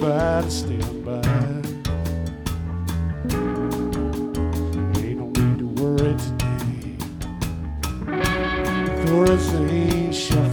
by to stand by. Ain't no need to worry today. Thorazine shall